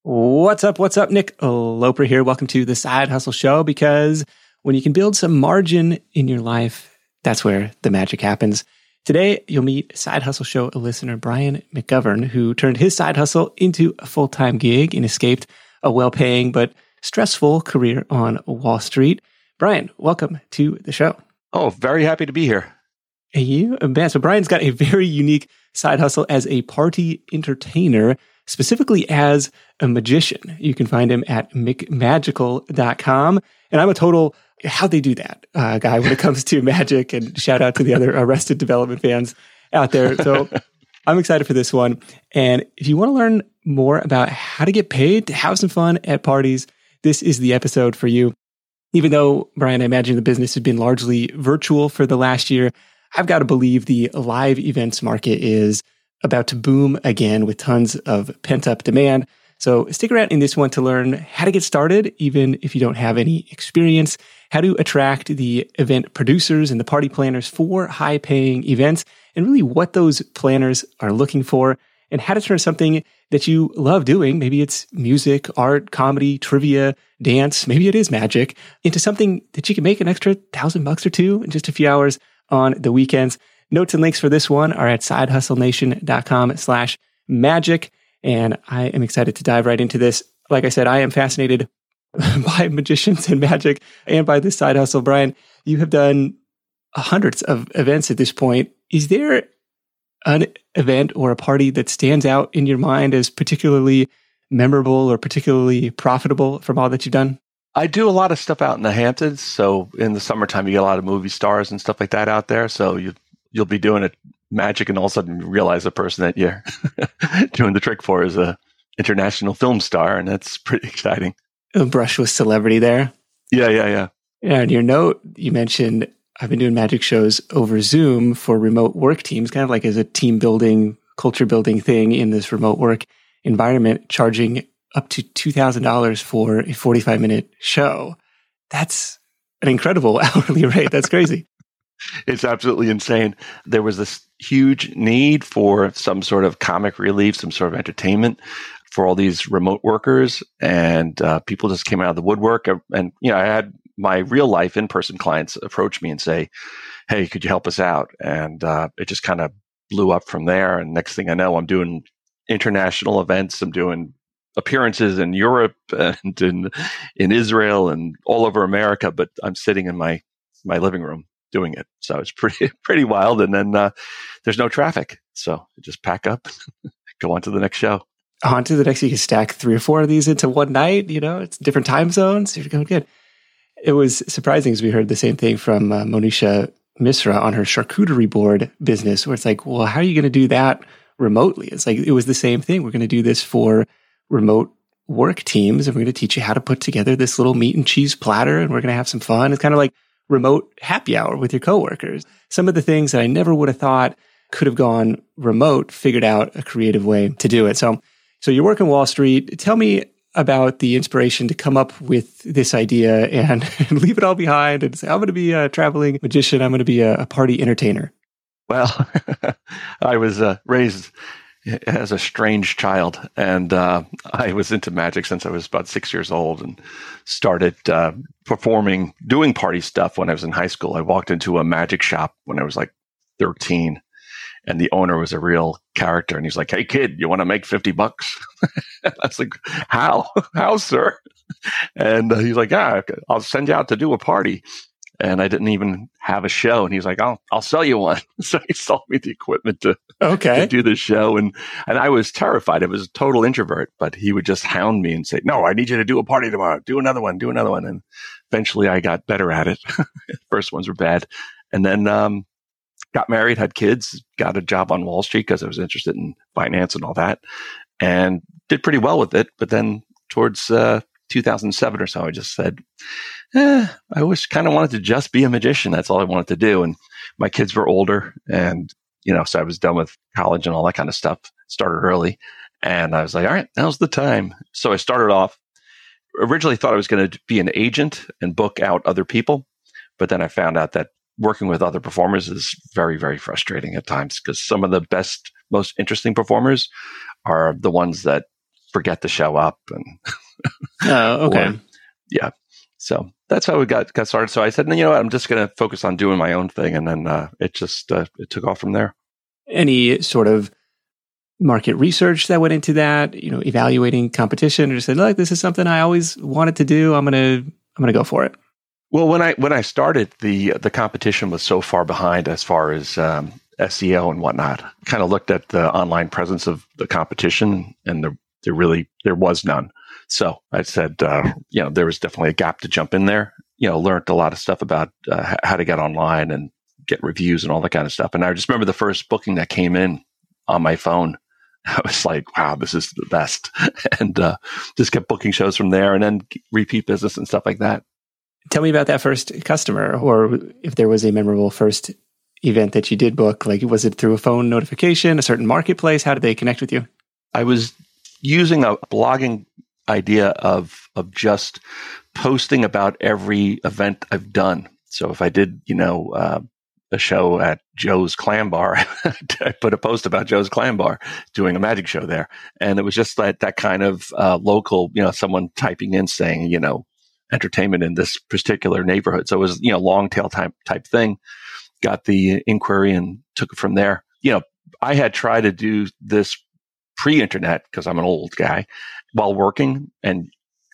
What's up? What's up? Nick Loper here. Welcome to the Side Hustle Show, because when you can build some margin in your life, that's where the magic happens. Today, you'll meet Side Hustle Show listener Brian McGovern, who turned his side hustle into a full-time gig and escaped a well-paying but stressful career on Wall Street. Brian, welcome to the show. Oh, very happy to be here. You bet. So Brian's got a very unique side hustle as a party entertainer, specifically as a magician. You can find him at mcmagical.com. And I'm a total, how'd they do that guy when it comes to magic, and shout out to the other Arrested Development fans out there. So I'm excited for this one. And if you want to learn more about how to get paid to have some fun at parties, this is the episode for you. Even though, Brian, I imagine the business has been largely virtual for the last year, I've got to believe the live events market is about to boom again with tons of pent-up demand. So stick around in this one to learn how to get started, even if you don't have any experience, how to attract the event producers and the party planners for high-paying events, and really what those planners are looking for, and how to turn something that you love doing, maybe it's music, art, comedy, trivia, dance, maybe it is magic, into something that you can make an extra $1,000 or two in just a few hours on the weekends. Notes and links for this one are at sidehustlenation.com/magic. And I am excited to dive right into this. Like I said, I am fascinated by magicians and magic and by this side hustle. Brian, you have done hundreds of events at this point. Is there an event or a party that stands out in your mind as particularly memorable or particularly profitable from all that you've done? I do a lot of stuff out in the Hamptons. So in the summertime, you get a lot of movie stars and stuff like that out there. So you'll be doing it magic, and all of a sudden you realize the person that you're doing the trick for is a international film star, and that's pretty exciting. A brush with celebrity there. Yeah. Yeah, in your note, you mentioned I've been doing magic shows over Zoom for remote work teams, kind of like as a team building, culture building thing in this remote work environment, charging up to $2,000 for a 45-minute show. That's an incredible hourly rate. That's crazy. It's absolutely insane. There was this huge need for some sort of comic relief, some sort of entertainment for all these remote workers, and people just came out of the woodwork. And I had my real life in-person clients approach me and say, "Hey, could you help us out?" And it just kind of blew up from there. And next thing I know, I'm doing international events. I'm doing appearances in Europe and in Israel and all over America, but I'm sitting in my living room doing it. So it's pretty wild. And then there's no traffic. So I just pack up, go on to the next show. On to the next, you can stack 3 or 4 of these into one night. It's different time zones. You're going good. It was surprising as we heard the same thing from Monisha Misra on her charcuterie board business, where it's like, well, how are you going to do that remotely? It's like, it was the same thing. We're going to do this for remote work teams, and we're going to teach you how to put together this little meat and cheese platter, and we're going to have some fun. It's kind of like remote happy hour with your coworkers. Some of the things that I never would have thought could have gone remote, figured out a creative way to do it. So you're working Wall Street. Tell me about the inspiration to come up with this idea and leave it all behind and say, I'm going to be a traveling magician. I'm going to be a party entertainer. Well, I was raised as a strange child, and I was into magic since I was about 6 years old, and started performing, doing party stuff when I was in high school. I walked into a magic shop when I was like 13, and the owner was a real character, and he's like, "Hey kid, you want to make $50?" I was like, how, sir? And he's like, "Yeah, I'll send you out to do a party." And I didn't even have a show. And he was like, I'll sell you one. So he sold me the equipment to do the show. And I was terrified. I was a total introvert, but he would just hound me and say, "No, I need you to do a party tomorrow. Do another one. And eventually I got better at it. First ones were bad. And then got married, had kids, got a job on Wall Street because I was interested in finance and all that, and did pretty well with it. But then towards 2007 or so, I just said, I kind of wanted to just be a magician. That's all I wanted to do. And my kids were older, and, so I was done with college and all that kind of stuff. Started early, and I was like, all right, now's the time. So I started off, originally thought I was going to be an agent and book out other people. But then I found out that working with other performers is very, very frustrating at times, because some of the best, most interesting performers are the ones that forget to show up. And Oh, okay. yeah. So that's how we got started. So I said, you know what, I'm just going to focus on doing my own thing. And then it took off from there. Any sort of market research that went into that, evaluating competition, or just said, look, this is something I always wanted to do. I'm going to go for it. Well, when I started, the competition was so far behind as far as SEO and whatnot. Kind of looked at the online presence of the competition, and there was none. So I said, there was definitely a gap to jump in there. Learned a lot of stuff about how to get online and get reviews and all that kind of stuff. And I just remember the first booking that came in on my phone. I was like, wow, this is the best. And just kept booking shows from there, and then repeat business and stuff like that. Tell me about that first customer, or if there was a memorable first event that you did book. Like, was it through a phone notification, a certain marketplace? How did they connect with you? I was using a blogging idea of just posting about every event I've done. So if I did, a show at Joe's Clam Bar, I put a post about Joe's Clam Bar doing a magic show there. And it was just that kind of local, someone typing in saying, entertainment in this particular neighborhood. So it was, long tail type thing. Got the inquiry and took it from there. I had tried to do this pre-internet because I'm an old guy while working. And,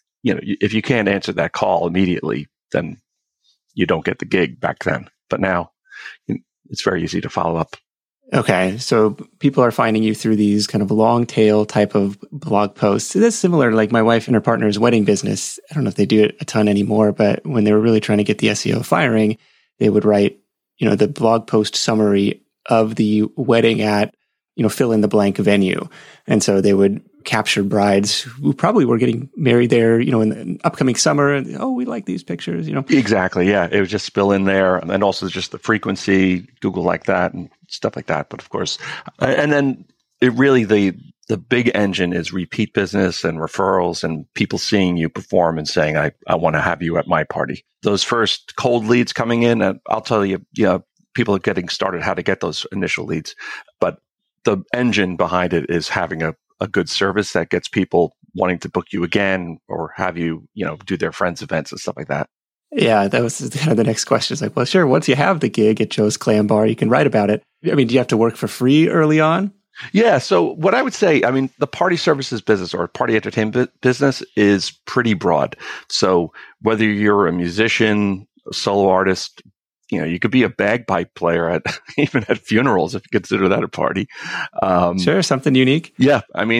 if you can't answer that call immediately, then you don't get the gig back then. But now it's very easy to follow up. Okay. So people are finding you through these kind of long tail type of blog posts. That's similar to like my wife and her partner's wedding business. I don't know if they do it a ton anymore, but when they were really trying to get the SEO firing, they would write, the blog post summary of the wedding at, fill in the blank venue. And so they would capture brides who probably were getting married there, in the upcoming summer. And, oh, we like these pictures, Exactly. Yeah. It would just spill in there. And also just the frequency, Google like that and stuff like that. But of course, and then it really, the big engine is repeat business and referrals and people seeing you perform and saying, I want to have you at my party. Those first cold leads coming in, I'll tell you, people are getting started how to get those initial leads. But the engine behind it is having a good service that gets people wanting to book you again or have you, do their friends' events and stuff like that. Yeah, that was kind of the next question. It's like, well, sure, once you have the gig at Joe's Clam Bar, you can write about it. I mean, do you have to work for free early on? Yeah. So what I would say, the party services business or party entertainment business is pretty broad. So whether you're a musician, a solo artist, you could be a bagpipe player even at funerals if you consider that a party. Sure, something unique. Yeah,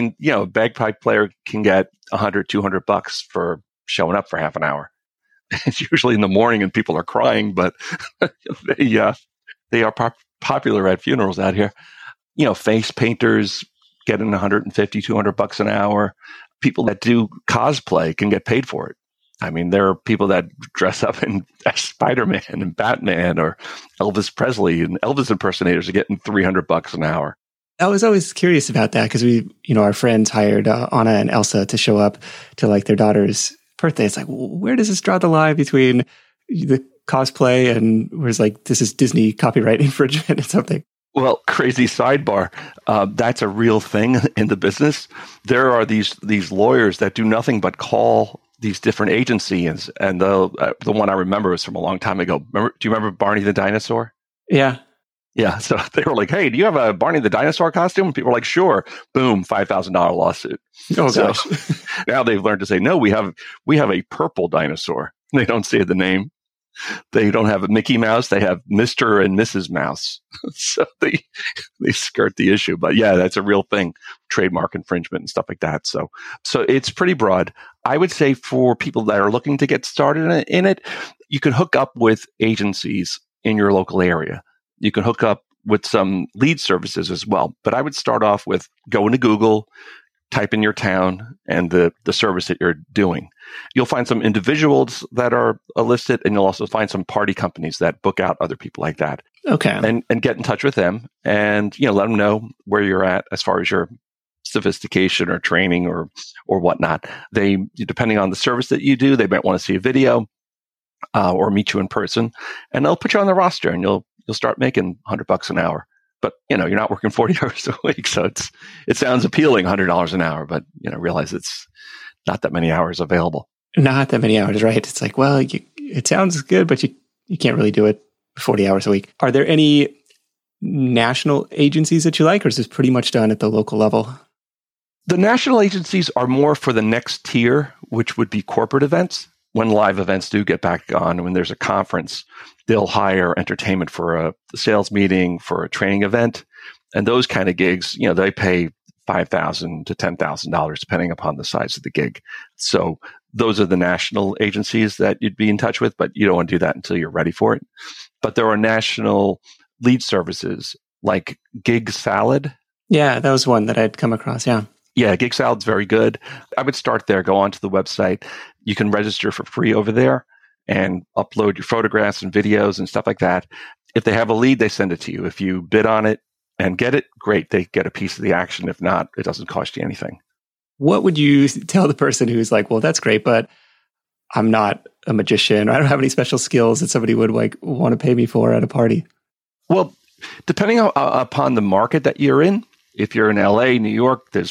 a bagpipe player can get $100, $200 for showing up for half an hour. It's usually in the morning and people are crying, but they are popular at funerals out here. Face painters getting $150, $200 an hour. People that do cosplay can get paid for it. There are people that dress up in Spider-Man and Batman or Elvis Presley, and Elvis impersonators are getting $300 an hour. I was always curious about that because our friends hired Anna and Elsa to show up to like their daughter's birthday. It's like, where does this draw the line between the cosplay and where's like, this is Disney copyright infringement or something? Well, crazy sidebar. That's a real thing in the business. There are these lawyers that do nothing but call these different agencies, and the one I remember was from a long time ago. Do you remember Barney the Dinosaur? Yeah. Yeah. So they were like, hey, do you have a Barney the Dinosaur costume? And people were like, sure. Boom, $5,000 lawsuit. Oh, gosh. Now they've learned to say, no, we have a purple dinosaur. They don't say the name. They don't have a Mickey Mouse. They have Mr. and Mrs. Mouse. So they skirt the issue. But yeah, that's a real thing. Trademark infringement and stuff like that. So it's pretty broad. I would say for people that are looking to get started in it, you can hook up with agencies in your local area. You can hook up with some lead services as well. But I would start off with going to Google, type in your town and the service that you're doing. You'll find some individuals that are listed, and you'll also find some party companies that book out other people like that. Okay. And get in touch with them and, let them know where you're at as far as your sophistication or training or whatnot. They, depending on the service that you do, they might want to see a video or meet you in person, and they'll put you on the roster and you'll start making $100 an hour. but you're not working 40 hours a week. So it sounds appealing, $100 an hour, but realize it's not that many hours available. Not that many hours, right? It's like, well, it sounds good, but you can't really do it 40 hours a week. Are there any national agencies that you like, or is this pretty much done at the local level? The national agencies are more for the next tier, which would be corporate events. When live events do get back on, when there's a conference, they'll hire entertainment for a sales meeting, for a training event. And those kind of gigs, they pay $5,000 to $10,000, depending upon the size of the gig. So those are the national agencies that you'd be in touch with, but you don't want to do that until you're ready for it. But there are national lead services like Gig Salad. Yeah, that was one that I'd come across. Yeah. Yeah, Gig Salad's very good. I would start there, go onto the website. You can register for free over there and upload your photographs and videos and stuff like that. If they have a lead, they send it to you. If you bid on it and get it, great. They get a piece of the action. If not, it doesn't cost you anything. What would you tell the person who's like, well, that's great, but I'm not a magician. I don't have any special skills that somebody would want to pay me for at a party? Well, depending upon the market that you're in, if you're in LA, New York, there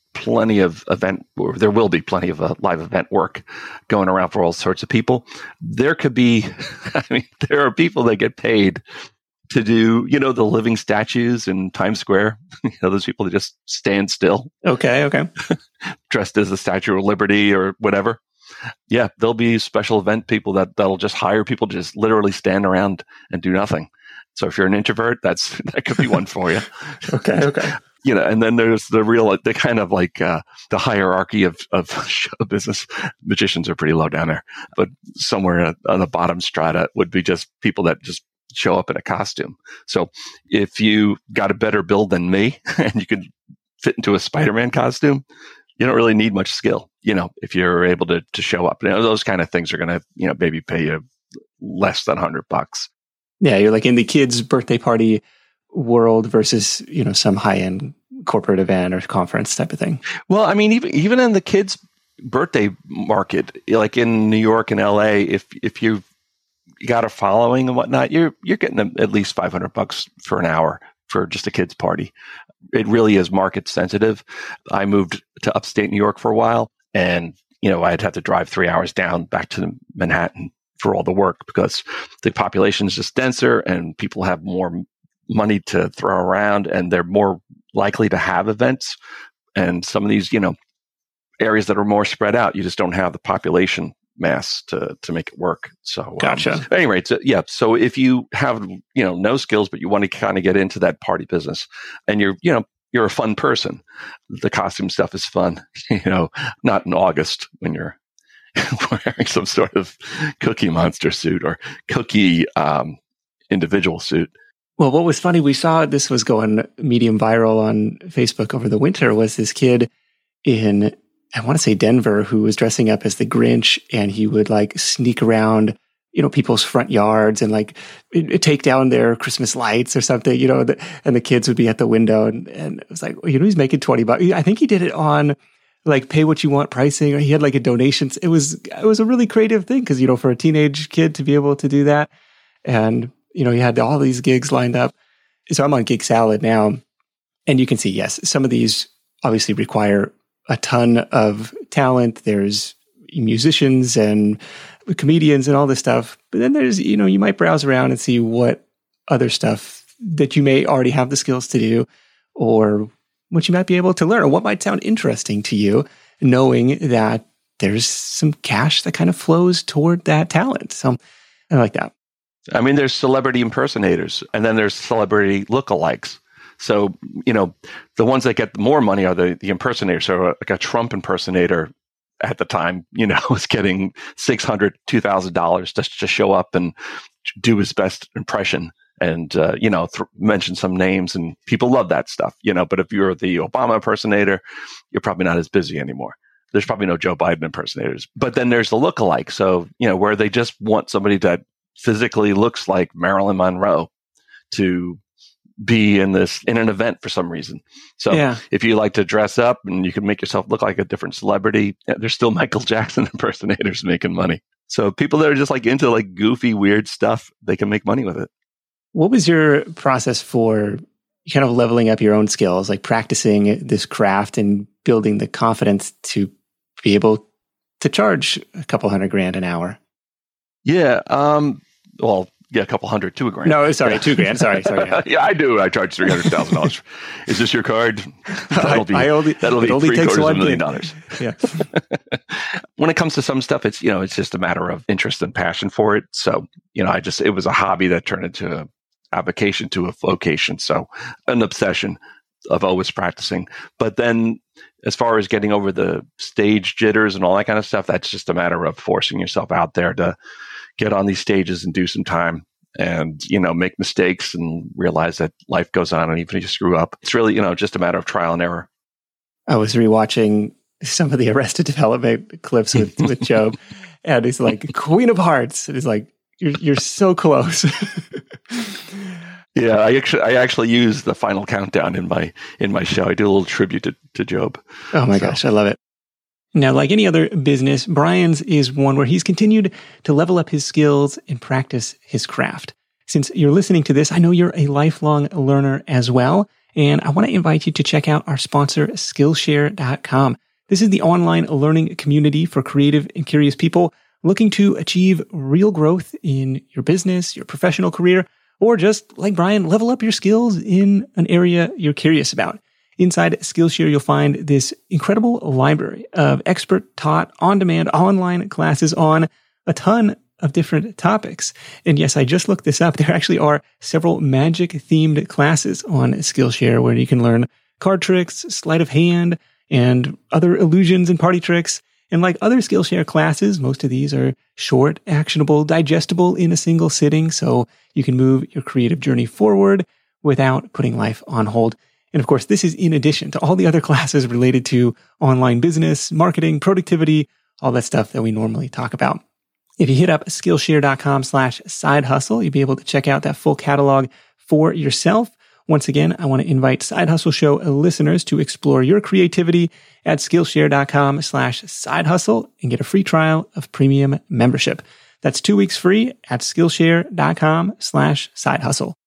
will be plenty of live event work going around for all sorts of people. There could be, there are people that get paid to do, the living statues in Times Square. Those people that just stand still. Okay. Dressed as the Statue of Liberty or whatever. Yeah, there'll be special event people that'll just hire people to just literally stand around and do nothing. So if you're an introvert, that could be one for you. Okay. And then there's the kind of like the hierarchy of show business. Magicians are pretty low down there, but somewhere on the bottom strata would be just people that just show up in a costume. So if you got a better build than me and you could fit into a Spider-Man costume, you don't really need much skill. If you're able to show up, those kind of things are going to, maybe pay you less than $100. Yeah. You're like in the kids' birthday party world versus, some high-end corporate event or conference type of thing. Well, even in the kids' birthday market, like in New York and LA, if you got a following and whatnot, you're getting at least $500 for an hour for just a kids' party. It really is market sensitive. I moved to upstate New York for a while, and I'd have to drive 3 hours down back to Manhattan for all the work because the population is just denser and people have more money to throw around and they're more likely to have events. And some of these, areas that are more spread out, you just don't have the population mass to make it work. So, gotcha. Anyway, so if you have, no skills, but you want to kind of get into that party business and you're a fun person, the costume stuff is fun, not in August when you're wearing some sort of Cookie Monster suit or Cookie individual suit. Well, what was funny, we saw this was going medium viral on Facebook over the winter, was this kid in, I want to say Denver, who was dressing up as the Grinch, and he would sneak around, people's front yards and take down their Christmas lights or something, and the kids would be at the window and it was like, he's making $20. I think he did it on pay what you want pricing, or he had a donations. It was a really creative thing because, for a teenage kid to be able to do that. And, he had all these gigs lined up. So I'm on Gig Salad now, and you can see, yes, some of these obviously require a ton of talent. There's musicians and comedians and all this stuff. But then there's, you might browse around and see what other stuff that you may already have the skills to do, or what you might be able to learn, or what might sound interesting to you, knowing that there's some cash that kind of flows toward that talent. So I like that. There's celebrity impersonators, and then there's celebrity lookalikes. So, the ones that get more money are the impersonators. So like a Trump impersonator at the time, was getting $600, $2,000 just to show up and do his best impression and, mention some names, and people love that stuff, but if you're the Obama impersonator, you're probably not as busy anymore. There's probably no Joe Biden impersonators, but then there's the lookalike. So, where they just want somebody that physically looks like Marilyn Monroe to be in an event for some reason. So If you like to dress up and you can make yourself look like a different celebrity, there's still Michael Jackson impersonators making money. So people that are just into goofy, weird stuff, they can make money with it. What was your process for kind of leveling up your own skills, like practicing this craft and building the confidence to be able to charge a couple $100,000 an hour. Yeah. Well, yeah, a couple hundred to $1,000. No, sorry, $2,000. Sorry. Yeah. Yeah, I do. I charge $300,000. Is this your card? That'll be $750,000 million. Yeah. When it comes to some stuff, it's just a matter of interest and passion for it. So, it was a hobby that turned into a avocation to a vocation. So an obsession of always practicing. But then as far as getting over the stage jitters and all that kind of stuff, that's just a matter of forcing yourself out there to get on these stages and do some time and, make mistakes and realize that life goes on. And even if you screw up, it's really, just a matter of trial and error. I was rewatching some of the Arrested Development clips with Gob, and he's like, Queen of Hearts. And he's like, you're so close. Yeah, I actually use the final countdown in my show. I do a little tribute to Gob. Oh my gosh, I love it. Now, like any other business, Brian's is one where he's continued to level up his skills and practice his craft. Since you're listening to this, I know you're a lifelong learner as well, and I want to invite you to check out our sponsor, Skillshare.com. This is the online learning community for creative and curious people looking to achieve real growth in your business, your professional career, or just, like Brian, level up your skills in an area you're curious about. Inside Skillshare, you'll find this incredible library of expert-taught, on-demand, online classes on a ton of different topics. And yes, I just looked this up. There actually are several magic-themed classes on Skillshare where you can learn card tricks, sleight of hand, and other illusions and party tricks. And like other Skillshare classes, most of these are short, actionable, digestible in a single sitting, so you can move your creative journey forward without putting life on hold. And of course, this is in addition to all the other classes related to online business, marketing, productivity, all that stuff that we normally talk about. If you hit up Skillshare.com/side hustle, you'll be able to check out that full catalog for yourself. Once again, I want to invite Side Hustle Show listeners to explore your creativity at Skillshare.com/side hustle and get a free trial of premium membership. That's 2 weeks free at Skillshare.com/side hustle.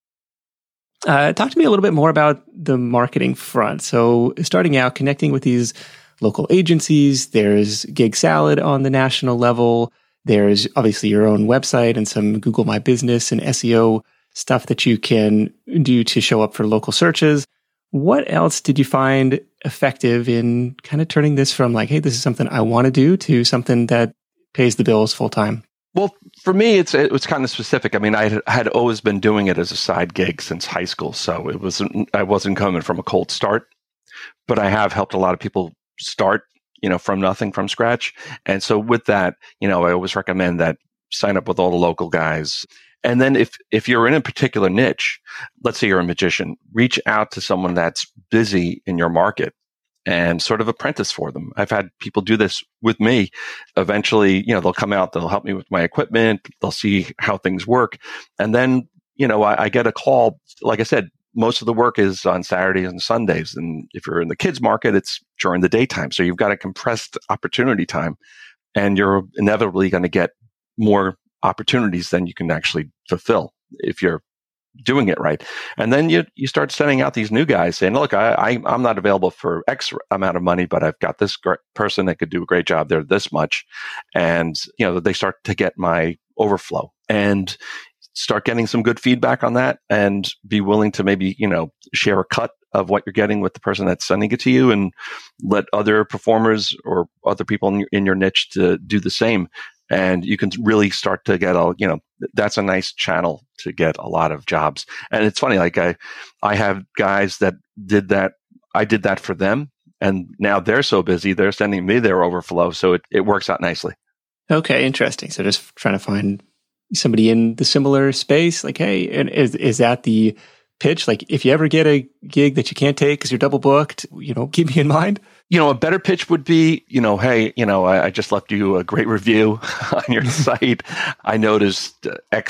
Talk to me a little bit more about the marketing front. So starting out, connecting with these local agencies, there's Gig Salad on the national level. There's obviously your own website and some Google My Business and SEO stuff that you can do to show up for local searches. What else did you find effective in kind of turning this from like, hey, this is something I want to do to something that pays the bills full time? Well, for me, it was kind of specific. I mean, I had always been doing it as a side gig since high school, so I wasn't coming from a cold start. But I have helped a lot of people start, from nothing, from scratch. And so with that, I always recommend that sign up with all the local guys. And then if you're in a particular niche, let's say you're a magician, reach out to someone that's busy in your market and sort of apprentice for them. I've had people do this with me. Eventually, they'll come out, they'll help me with my equipment, they'll see how things work. And then, I get a call. Like I said, most of the work is on Saturdays and Sundays. And if you're in the kids market, it's during the daytime. So you've got a compressed opportunity time, and you're inevitably going to get more opportunities than you can actually fulfill if you're doing it right. And then you start sending out these new guys saying, look, I'm not available for X amount of money, but I've got this person that could do a great job there this much. And, they start to get my overflow and start getting some good feedback on that and be willing to maybe, share a cut of what you're getting with the person that's sending it to you and let other performers or other people in your niche to do the same. And you can really start to get that's a nice channel to get a lot of jobs. And it's funny, like I have guys that did that. I did that for them. And now they're so busy, they're sending me their overflow. So it works out nicely. Okay, interesting. So just trying to find somebody in the similar space, like, hey, and is that the pitch? Like, if you ever get a gig that you can't take because you're double booked, keep me in mind. A better pitch would be, hey, I just left you a great review on your site. I noticed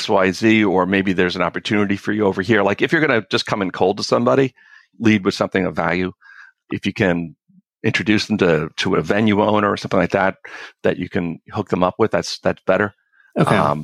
XYZ, or maybe there's an opportunity for you over here. Like, if you're going to just come in cold to somebody, lead with something of value. If you can introduce them to a venue owner or something like that you can hook them up with, that's better. Okay.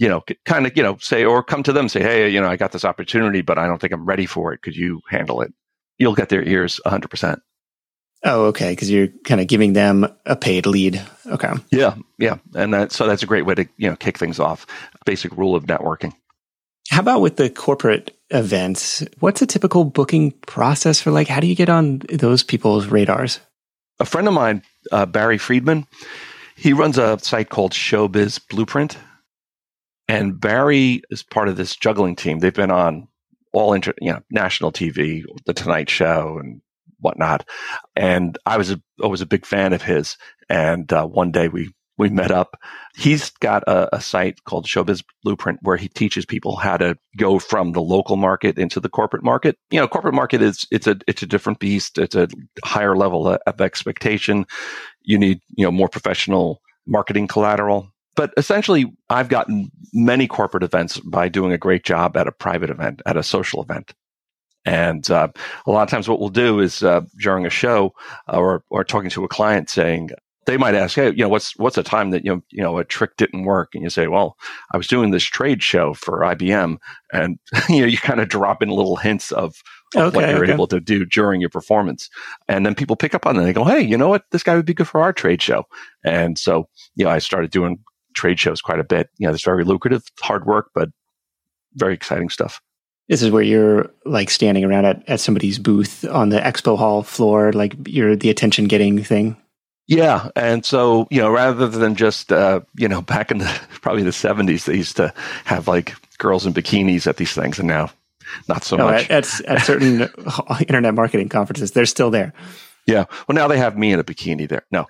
kind of, say, or come to them, say, hey, I got this opportunity, but I don't think I'm ready for it. Could you handle it? You'll get their ears 100%. Oh, okay. Because you're kind of giving them a paid lead. Okay. Yeah. And that's a great way to, kick things off. Basic rule of networking. How about with the corporate events? What's a typical booking process for how do you get on those people's radars? A friend of mine, Barry Friedman, he runs a site called Showbiz Blueprint. And Barry is part of this juggling team. They've been on all national TV, The Tonight Show and whatnot. And I was always a big fan of his. And one day we met up. He's got a site called Showbiz Blueprint where he teaches people how to go from the local market into the corporate market. Corporate market it's a different beast. It's a higher level of expectation. You need, more professional marketing collateral. But essentially, I've gotten many corporate events by doing a great job at a private event, at a social event. And a lot of times what we'll do is during a show or talking to a client saying, they might ask, hey, what's a time that, a trick didn't work? And you say, well, I was doing this trade show for IBM. And, you kind of drop in little hints of what you're able to do during your performance. And then people pick up on it and they go, hey, you know what? This guy would be good for our trade show. And so, I started doing trade shows quite a bit. It's very lucrative, hard work, but very exciting stuff. This is where you're standing around at somebody's booth on the expo hall floor, you're the attention getting thing. Yeah. And so, rather than just, back in probably the 70s, they used to have girls in bikinis at these things, and now not so much. At certain internet marketing conferences, they're still there. Yeah. Well, now they have me in a bikini there. No.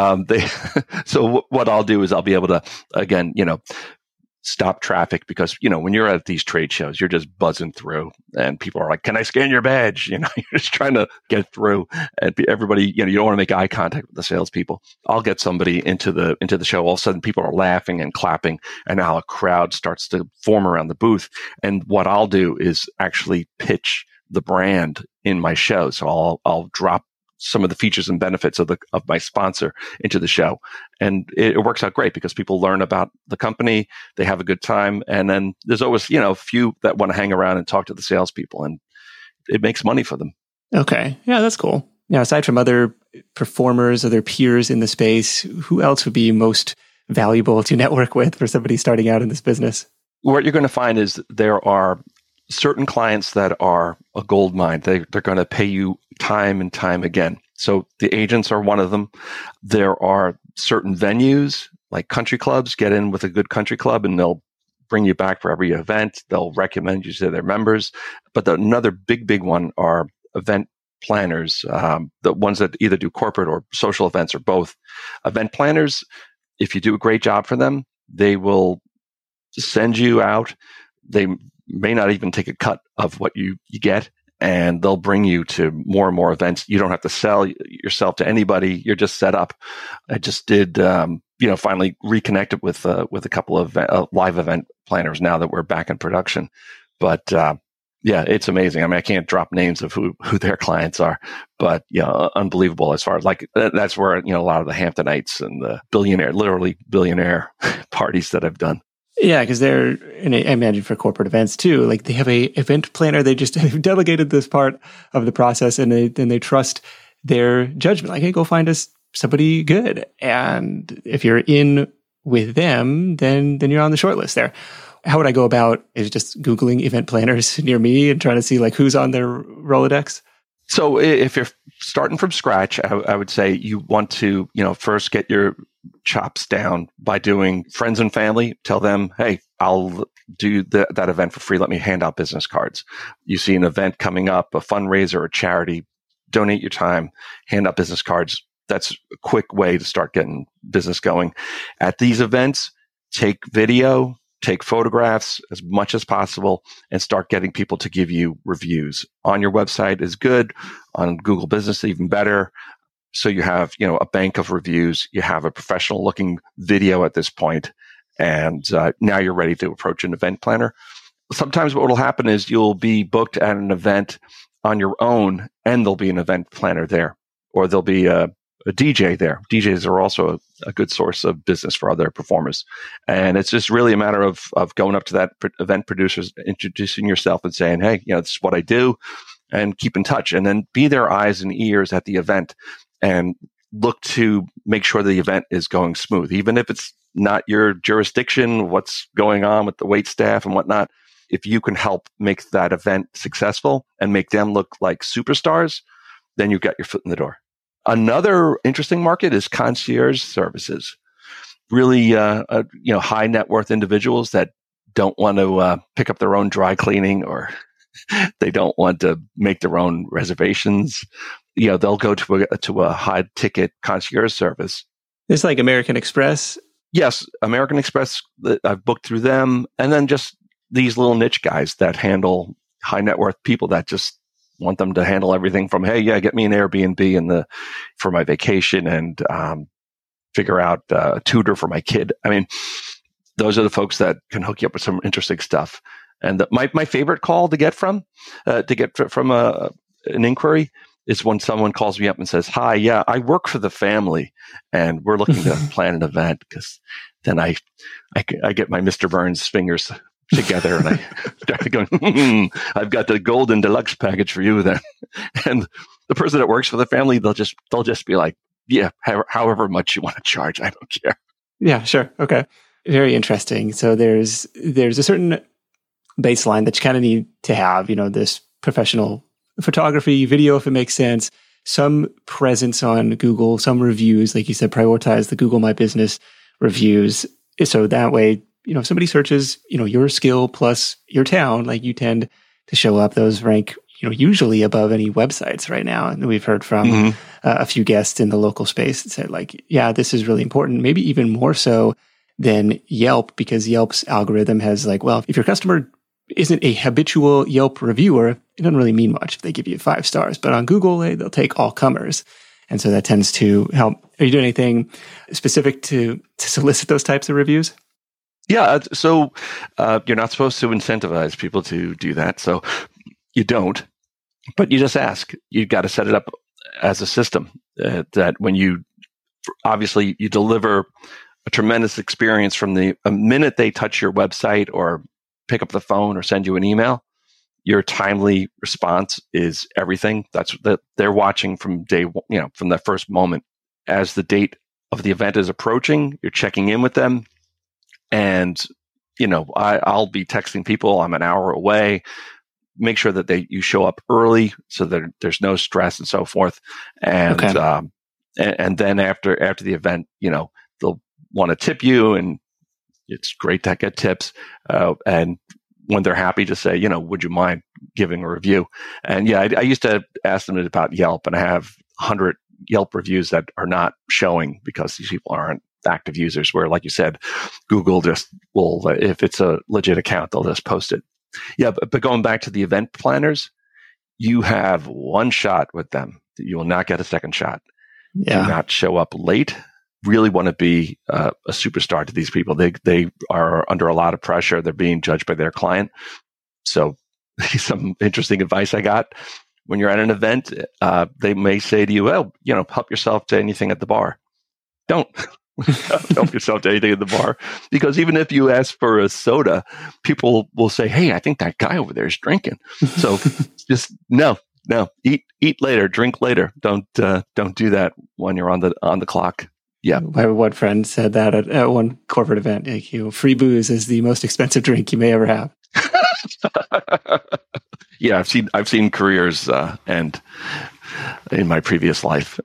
So what I'll do is I'll be able to, again, stop traffic because, when you're at these trade shows, you're just buzzing through and people are like, can I scan your badge? You're just trying to get through and everybody, you don't want to make eye contact with the salespeople. I'll get somebody into the show. All of a sudden people are laughing and clapping and now a crowd starts to form around the booth. And what I'll do is actually pitch the brand in my show. So I'll drop some of the features and benefits of my sponsor into the show. And it works out great because people learn about the company, they have a good time. And then there's always, a few that want to hang around and talk to the salespeople, and it makes money for them. Okay. Yeah, that's cool. Now, aside from other performers, other peers in the space, who else would be most valuable to network with for somebody starting out in this business? What you're going to find is there are certain clients that are a gold mine. They're going to pay you time and time again. So the agents are one of them. There are certain venues like country clubs. Get in with a good country club and they'll bring you back for every event. They'll recommend you to their members. But another big one are event planners, the ones that either do corporate or social events or both. Event planners, if you do a great job for them, they will send you out. They may not even take a cut of what you get, and they'll bring you to more and more events. You don't have to sell yourself to anybody. You're just set up. I just did, finally reconnected with a couple of live event planners now that we're back in production. But yeah, it's amazing. I mean, I can't drop names of who their clients are, but unbelievable as far as that's where, a lot of the Hamptonites and the literally billionaire parties that I've done. Yeah, because they're, and I imagine for corporate events too, they have a event planner. They just have delegated this part of the process, and they trust their judgment. Hey, go find us somebody good. And if you're in with them, then you're on the short list there. How would I go about is just Googling event planners near me and trying to see who's on their Rolodex? So if you're starting from scratch, I would say you want to, first get your chops down by doing friends and family. Tell them, hey, I'll do that event for free. Let me hand out business cards. You see an event coming up, a fundraiser, a charity, donate your time, hand out business cards. That's a quick way to start getting business going. At these events, take video, take photographs as much as possible, and start getting people to give you reviews. On your website is good. On Google Business, even better. So you have, a bank of reviews. You have a professional looking video at this point, and now you're ready to approach an event planner. Sometimes what will happen is you'll be booked at an event on your own, and there'll be an event planner there, or there'll be a a DJ there. DJs are also a good source of business for other performers. And it's just really a matter of going up to that event producers, introducing yourself and saying, hey, this is what I do, and keep in touch. And then be their eyes and ears at the event and look to make sure the event is going smooth. Even if it's not your jurisdiction, what's going on with the wait staff and whatnot, if you can help make that event successful and make them look like superstars, then you've got your foot in the door. Another interesting market is concierge services. Really, high net worth individuals that don't want to pick up their own dry cleaning, or they don't want to make their own reservations. They'll go to a high ticket concierge service. It's like American Express. Yes, American Express. I've booked through them, and then just these little niche guys that handle high net worth people that just want them to handle everything from, hey, get me an Airbnb for my vacation, and figure out a tutor for my kid. I mean, those are the folks that can hook you up with some interesting stuff. And my favorite call to get from an inquiry is when someone calls me up and says, hi, I work for the family and we're looking to plan an event, because then I get my Mr. Burns fingers together and I start going, I've got the golden deluxe package for you then. And the person that works for the family, they'll just be like, however much you want to charge, I don't care. Yeah, sure. Okay. Very interesting. So there's a certain baseline that you kind of need to have, this professional photography, video, if it makes sense, some presence on Google, some reviews, like you said, prioritize the Google My Business reviews. So that way, if somebody searches, your skill plus your town, like you tend to show up. Those rank, usually above any websites right now. And we've heard from a few guests in the local space that said, like, this is really important, maybe even more so than Yelp, because Yelp's algorithm has like, well, if your customer isn't a habitual Yelp reviewer, it doesn't really mean much if they give you 5 stars. But on Google, they'll take all comers. And so that tends to help. Are you doing anything specific to solicit those types of reviews? Yeah. So you're not supposed to incentivize people to do that. So you don't, but you just ask. You've got to set it up as a system that when you deliver a tremendous experience from the minute they touch your website or pick up the phone or send you an email. Your timely response is everything. That's that they're watching from day one, from the first moment. As the date of the event is approaching, you're checking in with them. And, I'll be texting people. I'm an hour away. Make sure that you show up early so that there's no stress and so forth. And, okay. And then after the event, they'll want to tip you, and it's great to get tips. And when they're happy to say, would you mind giving a review? And I used to ask them about Yelp, and I have 100 Yelp reviews that are not showing because these people aren't active users, where, like you said, Google just will, if it's a legit account, they'll just post it. Yeah. But going back to the event planners, you have one shot with them. You will not get a second shot. Yeah. Do not show up late. Really want to be a superstar to these people. They are under a lot of pressure. They're being judged by their client. So some interesting advice I got: when you're at an event, they may say to you, well, help yourself to anything at the bar. Don't help yourself to anything at the bar, because even if you ask for a soda, people will say, hey, I think that guy over there is drinking. So just no, eat later, drink later. Don't do that when you're on the clock. Yeah. My one friend said that at one corporate event, free booze is the most expensive drink you may ever have. Yeah, I've seen careers end in my previous life.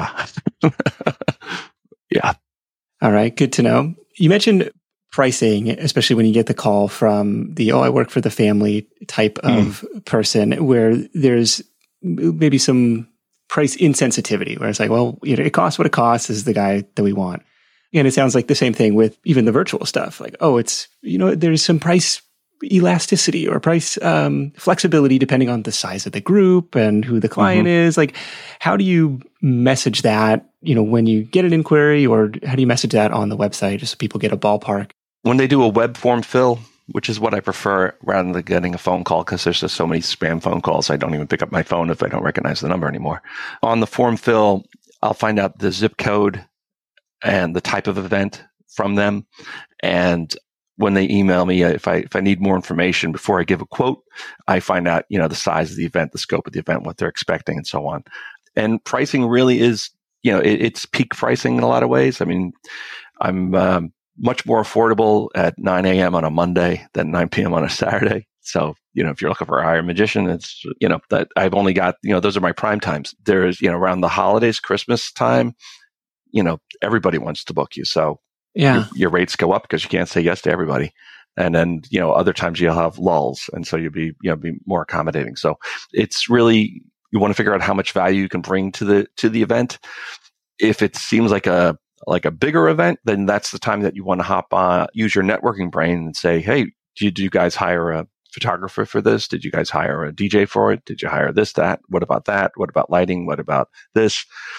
Yeah. All right, good to know. You mentioned pricing, especially when you get the call from the I work for the family type of person, where there's maybe some price insensitivity, where it's like, well, it costs what it costs, is the guy that we want. And it sounds like the same thing with even the virtual stuff. Like, it's, there's some price elasticity or price flexibility depending on the size of the group and who the client is. Like, how do you message that, when you get an inquiry, or how do you message that on the website just so people get a ballpark? When they do a web form fill, which is what I prefer rather than getting a phone call, because there's just so many spam phone calls. I don't even pick up my phone if I don't recognize the number anymore. On the form fill, I'll find out the zip code and the type of event from them. And when they email me, if I need more information before I give a quote, I find out, the size of the event, the scope of the event, what they're expecting, and so on. And pricing really is, it's peak pricing in a lot of ways. I mean, I'm much more affordable at 9 a.m. on a Monday than 9 p.m. on a Saturday. So, if you're looking for a higher magician, it's, that I've only got, those are my prime times. There's, around the holidays, Christmas time, everybody wants to book you. So yeah, your rates go up because you can't say yes to everybody. And then, other times you'll have lulls. And so you'll be more accommodating. So it's really, you want to figure out how much value you can bring to the event. If it seems like a bigger event, then that's the time that you want to hop on, use your networking brain and say, hey, did you guys hire a photographer for this? Did you guys hire a DJ for it? Did you hire this, that? What about that? What about lighting? What about this?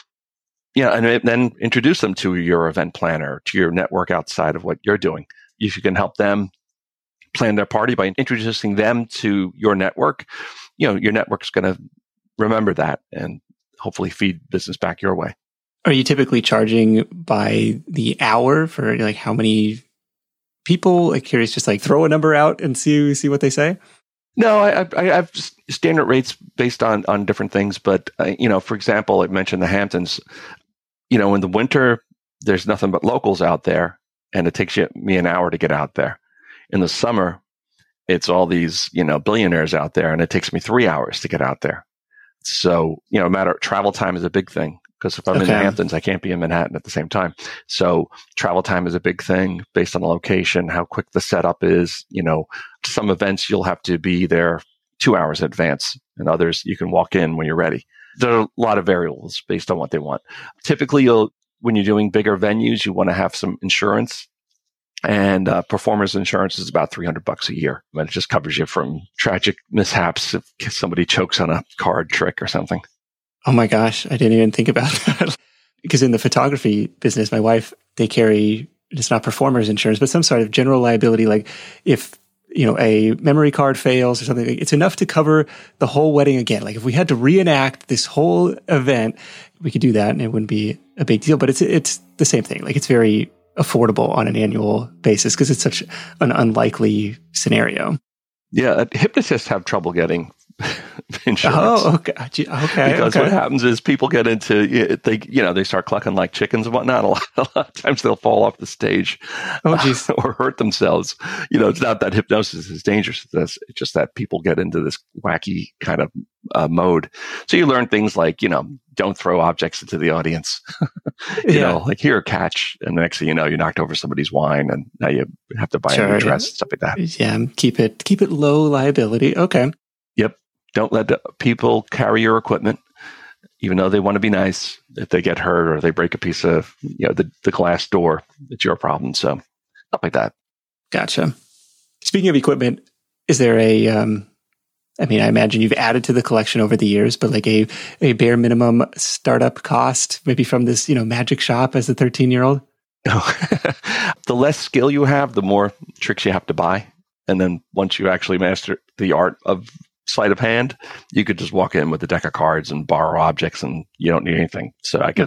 And then introduce them to your event planner, to your network outside of what you're doing. If you can help them plan their party by introducing them to your network, your network's going to remember that and hopefully feed business back your way. Are you typically charging by the hour for how many people? Curious, just throw a number out and see what they say? No, I have standard rates based on different things. But, for example, I mentioned the Hamptons. In the winter, there's nothing but locals out there, and it takes me an hour to get out there. In the summer, it's all these, billionaires out there, and it takes me 3 hours to get out there. So, travel time is a big thing. Because if I'm in the Hamptons, I can't be in Manhattan at the same time. So travel time is a big thing based on the location, how quick the setup is. Some events you'll have to be there 2 hours in advance, and others you can walk in when you're ready. There are a lot of variables based on what they want. Typically, when you're doing bigger venues, you want to have some insurance. And performers insurance is about $300 a year. But it just covers you from tragic mishaps if somebody chokes on a card trick or something. Oh my gosh, I didn't even think about that. Because in the photography business, my wife, they carry, it's not performer's insurance, but some sort of general liability. Like if, a memory card fails or something, it's enough to cover the whole wedding again. Like if we had to reenact this whole event, we could do that and it wouldn't be a big deal. But it's the same thing. Like it's very affordable on an annual basis because it's such an unlikely scenario. Yeah, hypnotists have trouble getting insurance. Oh, okay. Because what happens is people get into they start clucking like chickens and whatnot. A lot of times they'll fall off the stage or hurt themselves. It's not that hypnosis is dangerous. It's just that people get into this wacky kind of mode. So you learn things like don't throw objects into the audience. Like here, catch, and the next thing you know, you knocked over somebody's wine, and now you have to buy a new dress, stuff like that. Yeah, keep it low liability. Okay. Yep. Don't let people carry your equipment, even though they want to be nice. If they get hurt or they break a piece of the glass door, it's your problem. So stuff like that. Gotcha. Speaking of equipment, is there I imagine you've added to the collection over the years, but like a bare minimum startup cost, maybe from this magic shop as a 13-year-old? The less skill you have, the more tricks you have to buy. And then once you actually master the art of sleight of hand, you could just walk in with a deck of cards and borrow objects, and you don't need anything. So I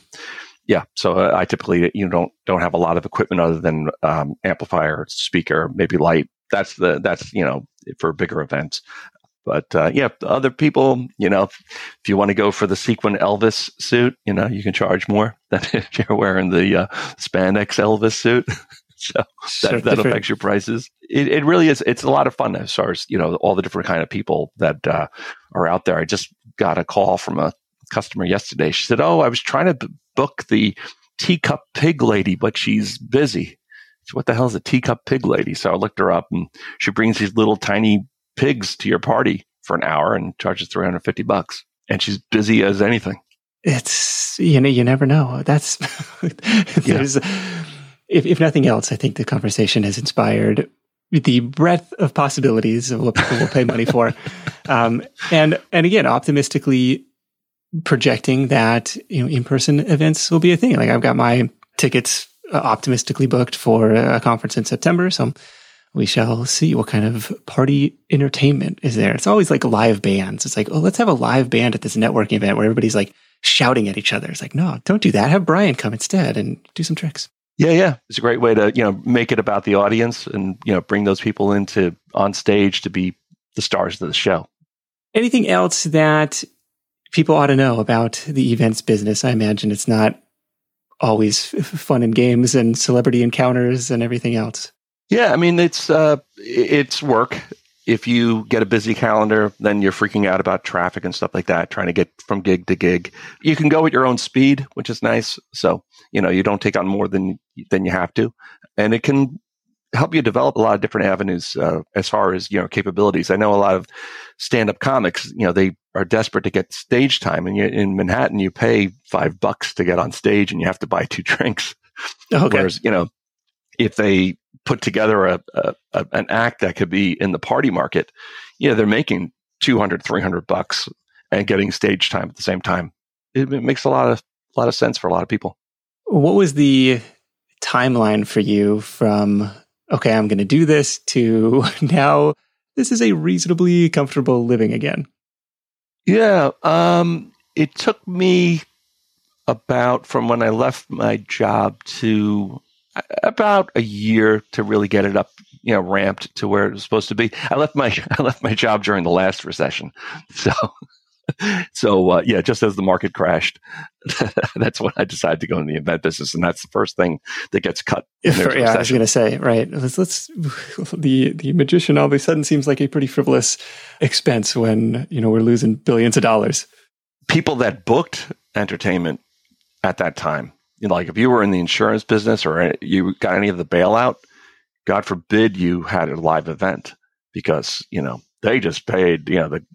typically don't have a lot of equipment other than amplifier, speaker, maybe light. That's for bigger events. But other people, if you want to go for the sequin Elvis suit, you can charge more than if you're wearing the spandex Elvis suit. So that affects your prices. It really is. It's a lot of fun as far as, all the different kind of people that are out there. I just got a call from a customer yesterday. She said, I was trying to book the teacup pig lady, but she's busy. So what the hell is a teacup pig lady? So I looked her up, and she brings these little tiny pigs to your party for an hour and charges $350. And she's busy as anything. It's, you never know. That's, if nothing else, I think the conversation has inspired the breadth of possibilities of what people will pay money for. And again, optimistically projecting that, in-person events will be a thing. Like I've got my tickets optimistically booked for a conference in September. So we shall see what kind of party entertainment is there. It's always like live bands. It's like, let's have a live band at this networking event where everybody's like shouting at each other. It's like, no, don't do that. Have Brian come instead and do some tricks. Yeah. It's a great way to, make it about the audience and, bring those people on stage to be the stars of the show. Anything else that people ought to know about the events business? I imagine it's not always fun and games and celebrity encounters and everything else. Yeah, I mean, it's work. If you get a busy calendar, then you're freaking out about traffic and stuff like that, trying to get from gig to gig. You can go at your own speed, which is nice. So, you don't take on more than you have to. And it can help you develop a lot of different avenues as far as, capabilities. I know a lot of stand-up comics, they are desperate to get stage time. And in Manhattan, you pay $5 to get on stage and you have to buy 2 drinks. Okay. Whereas, if they put together an act that could be in the party market, they're making $200, $300 and getting stage time at the same time. It makes a lot of sense for a lot of people. What was the timeline for you from, okay, I'm going to do this, to now this is a reasonably comfortable living again? Yeah. It took me from when I left my job to about a year to really get it up, ramped to where it was supposed to be. I left my job during the last recession. So just as the market crashed, that's when I decided to go in the event business. And that's the first thing that gets cut. I was going to say, right. Let's the magician all of a sudden seems like a pretty frivolous expense when, we're losing billions of dollars. People that booked entertainment at that time, like if you were in the insurance business or you got any of the bailout, God forbid you had a live event because, they just paid,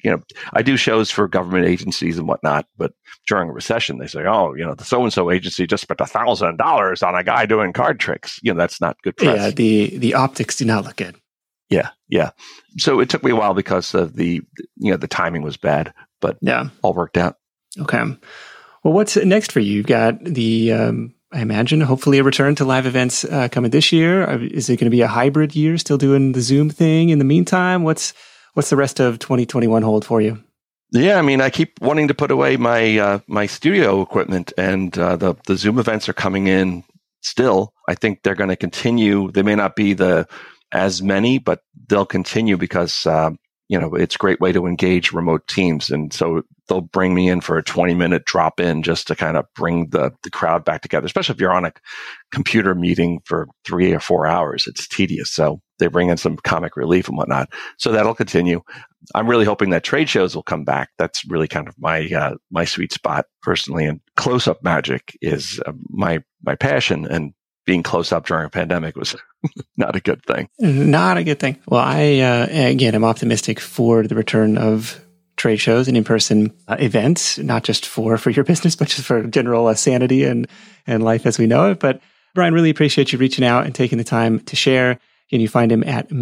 I do shows for government agencies and whatnot, but during a recession, they say, the so-and-so agency just spent $1,000 on a guy doing card tricks. That's not good press. Yeah. The optics do not look good. Yeah. So it took me a while because of the timing was bad, but all worked out. Okay. Well, what's next for you? You've got the, I imagine, hopefully a return to live events coming this year. Is it going to be a hybrid year, still doing the Zoom thing in the meantime? What's the rest of 2021 hold for you? Yeah, I mean, I keep wanting to put away my studio equipment, and the Zoom events are coming in still. I think they're going to continue. They may not be as many, but they'll continue because it's a great way to engage remote teams. And so they'll bring me in for a 20-minute drop in just to kind of bring the crowd back together, especially if you're on a computer meeting for 3 or 4 hours. It's tedious. So they bring in some comic relief and whatnot. So that'll continue. I'm really hoping that trade shows will come back. That's really kind of my sweet spot personally. And close-up magic is my passion, and being close up during a pandemic was not a good thing. Not a good thing. Well, I, again, am optimistic for the return of trade shows and in-person events, not just for your business, but just for general sanity and life as we know it. But Brian, really appreciate you reaching out and taking the time to share. And you find him at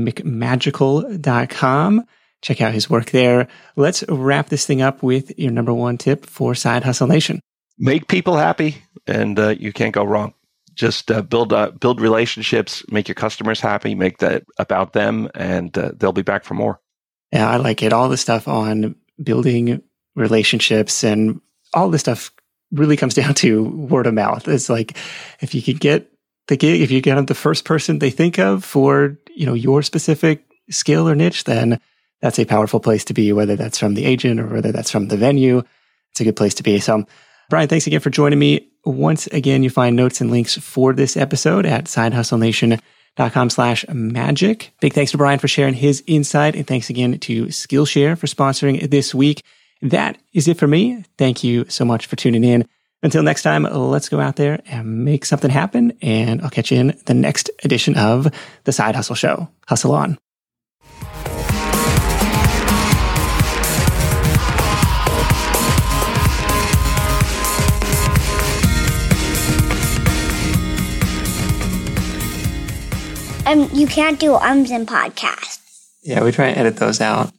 mcmagical.com. Check out his work there. Let's wrap this thing up with your number one tip for Side Hustle Nation. Make people happy, and you can't go wrong. Just build relationships, make your customers happy, make that about them, and they'll be back for more. Yeah, I like it. All the stuff on building relationships and all this stuff really comes down to word of mouth. It's like if you could get the gig, if you get the first person they think of for your specific skill or niche, then that's a powerful place to be, whether that's from the agent or whether that's from the venue. It's a good place to be. So Brian, thanks again for joining me. Once again, you find notes and links for this episode at sidehustlenation.com/magic. Big thanks to Brian for sharing his insight. And thanks again to Skillshare for sponsoring this week. That is it for me. Thank you so much for tuning in. Until next time, let's go out there and make something happen. And I'll catch you in the next edition of The Side Hustle Show. Hustle on. You can't do ums in podcasts. Yeah, we try and edit those out.